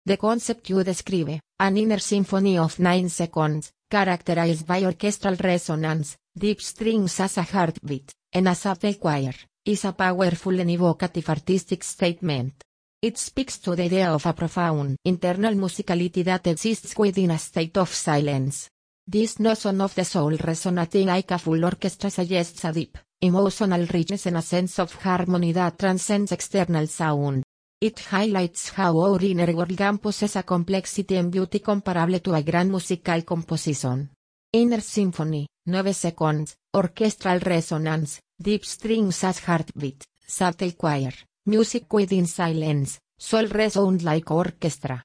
The concept you describe, an inner symphony of 9 seconds, characterized by orchestral resonance, deep strings as a heartbeat, and a subtle choir, is a powerful and evocative artistic statement. It speaks to the idea of a profound internal musicality that exists within a state of silence. This notion of the soul resonating like a full orchestra suggests a deep, emotional richness and a sense of harmony that transcends external sound. It highlights how our inner world can possess a complexity and beauty comparable to a grand musical composition. Inner symphony, 9 seconds, orchestral resonance, deep strings as heartbeat, subtle choir, music within silence, soul resound like orchestra.